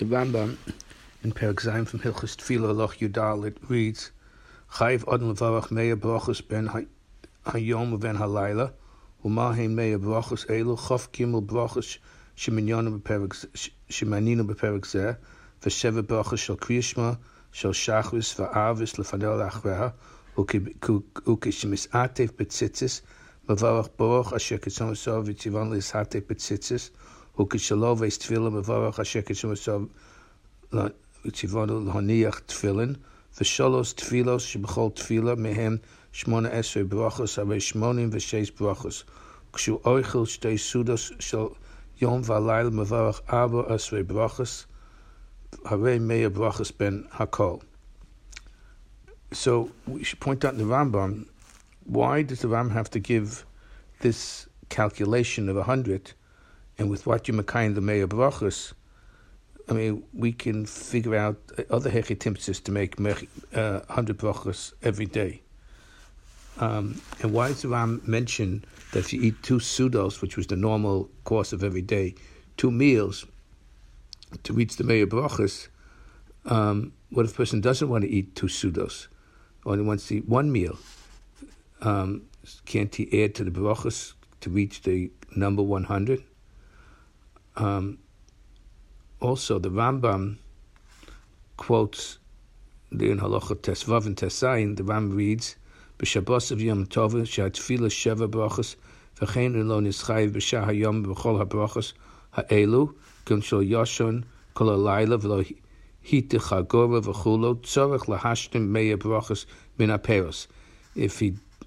The Rambam in Perek Zayin from Hilchos Tefillah Loch Yudal, it reads, Chayiv Odin Levarach Meya Brachos Ben Hayom Ben Halayla, Umahein Meya Brachos Elu, Chof Gimel Brachos Shemaninu B'Perek Zeh, V'Sheva Brachos Shel Kriyishma, Shel Shachris V'Avis Lefanel Achreha, Ukishemis Atef Betzitzis, Mevarach Baruch Asher Kitzon Sov V'Tzivan Lis Hatef Betzitzis, Ukishalov Eis Tefillah Mevarach Asher Kitzon Sov V'Tzivanu L'Honiach Tefillin, V'Sholos Tefilos Shebechol Tefillah Mehem Shmona Esrei Brachos Harei Shmonim V'Sheis Brachos, Kshu Oichel Shtei Sudos Shel Yom V'Alayla Mevarach Arba Esrei Brachos Harei Meya Brachos Ben Hakol. So we should point out in the Rambam, why does the Rambam have to give this calculation of 100, and with what you makayim the Meya Brachos? I mean, we can figure out other hechitimtzes to make 100 brachos every day. And why does the Rambam mention that if you eat 2 sudos, which was the normal course of every day, 2 meals to reach the Meya Brachos? What if a person doesn't want to eat 2 sudos, only wants to eat 1 meal? Can't he add to the brachos to reach the number 100? Also, the Rambam quotes in Halacha Tesvav and Tesayin. The Rambam reads, "B'Shabbos of Yom Tov she'atfila sheva brachos v'chein lo nischayiv b'shah hayom b'chol habrachos ha'elu kum shel yashon kol halayla v'lo hitich hagora v'chulo tzorech lahashtim meya brachos min haperos." If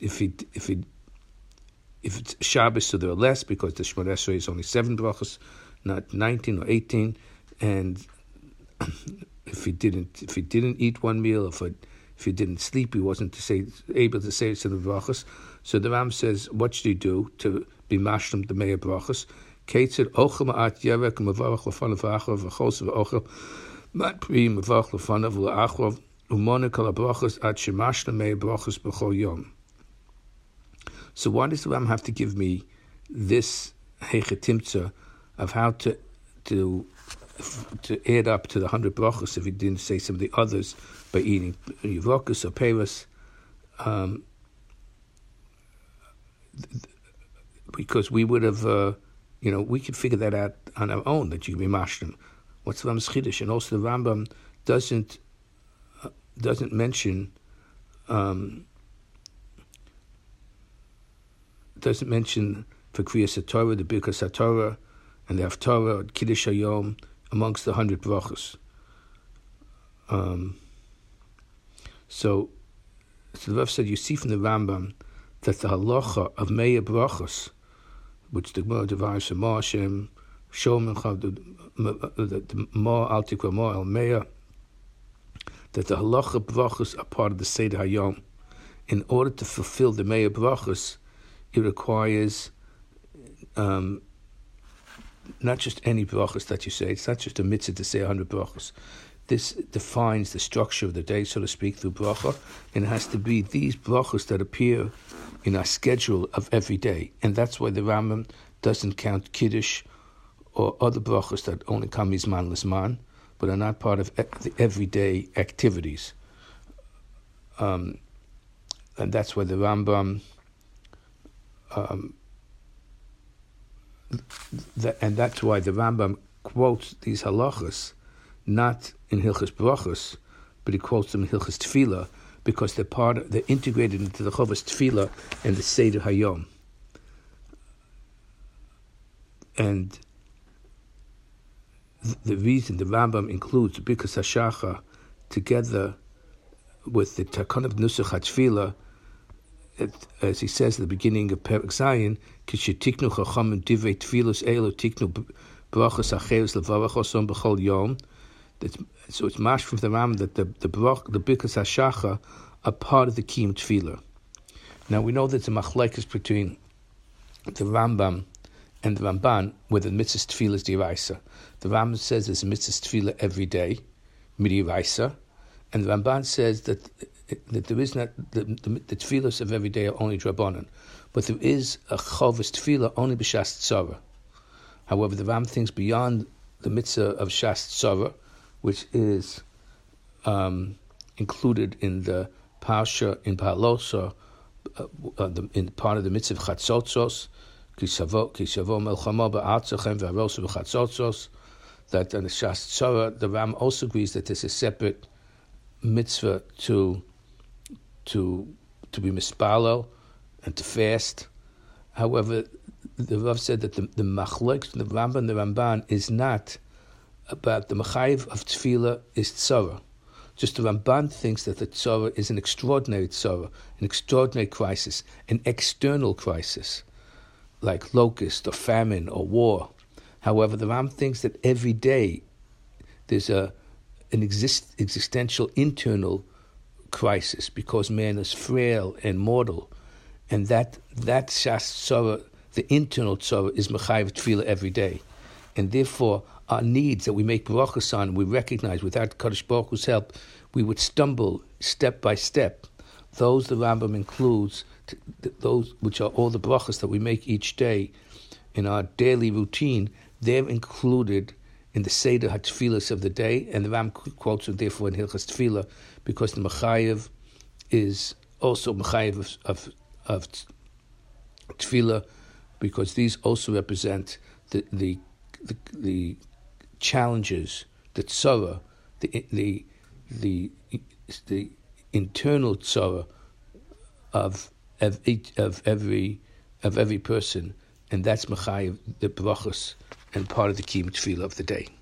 it's Shabbos, so there are less, because the Shemona Esrei is only 7 brachos, not 19 or 18. And if he didn't eat 1 meal, if he didn't sleep, he wasn't able to say some of the brachos. So the Ram says, what should he do to be mashlim the Meya Brachos? Kate said, "Ochel ma'at yerek mevarach lefanav v'achrav v'chos v'ochel mat pri mevarach lefanav v'achrav umone kol habrachos ad shemashlim Meya Brachos b'chol yom." So why does the Ram have to give me this hechetimtza of how to add up to the 100 brachos if he didn't say some of the others by eating yivokus or peros? Because we would have, we could figure that out on our own, that you can be mashlim. What's the Rambam's chiddush? And also the Rambam doesn't mention for Kriyas HaTorah, the Birkas HaTorah, and the Haftarah, Kiddush Hayom, amongst the 100 brachos. So the Rav said, you see from the Rambam that the halacha of Meya Brachos, which the Gemara devarim Shema Hashem, Shomencha, the Mo Al Tikra Mo El Meya, that the halacha brachos are part of the Seder Hayom. In order to fulfill the Meya Brachos, it requires not just any brachos that you say. It's not just a mitzvah to say 100 brachos. This defines the structure of the day, so to speak, through bracha, and it has to be these brachos that appear in our schedule of every day. And that's why the Rambam doesn't count Kiddush or other brachos that only come Mizman L'Zman, but are not part of the everyday activities. And that's why the Rambam... and that's why the Rambam quotes these halachas not in Hilchos Brachos, but he quotes them in Hilchos Tefillah, because they're integrated into the Chovos Tefillah and the Seder Hayom. And the reason the Rambam includes Birkas HaShachar together with the Takon of Nusach HaTefillah, as he says at the beginning of Perek Zayin, "Kishetiknu chachamim divrei tefillos elu tiknu brachos acheres levarach osom b'chol yom." So it's mashed from the Rambam that the Birkas HaShachar are part of the Kiyum Tefillah. Now we know there's a machlekes between the Rambam and the Ramban whether mitzvahs tefillah is d'oraisa. The Rambam says there's a mitzvahs tefillah every day, mid'oraisa, and the Ramban says that there is not the tefillahs of every day are only drabanan, but there is a chovos tefillah only b'shas tzara. However, the Ram thinks beyond the mitzvah of shas tzara, which is included in the Parsha in Palosa, in part of the mitzvah Chatzotzos, Kisavo Melchama Ba'atzachem V'Arosa B'Chatzotzos, that in the Shas Tzara, the Ram also agrees that there's a separate mitzvah to be mispalel and to fast. However, the Rav said that the machlokes, the Rambam and the Ramban, is not about the mechayiv of tefillah is tzara. Just the Ramban thinks that the tzara is an extraordinary tzara, an extraordinary crisis, an external crisis, like locust or famine or war. However, the Ram thinks that every day there's an existential internal crisis because man is frail and mortal, and that shas tzara, the internal tzara, is mechayiv tefillah every day, and therefore our needs that we make brachas on, we recognize without Kadosh Baruch Hu's help, we would stumble step by step. Those the Rambam includes, those which are all the brachas that we make each day in our daily routine, they're included in the Seder HaTfilas of the day, and the Ram quotes it therefore in Hilchas Tefillah, because the Mechayev is also Mechayev of Tefillah, because these also represent the challenges, the tzara, the internal tzara of every person, and that's Mechayev, the brachos, and part of the Kiyum Tefillah of the day.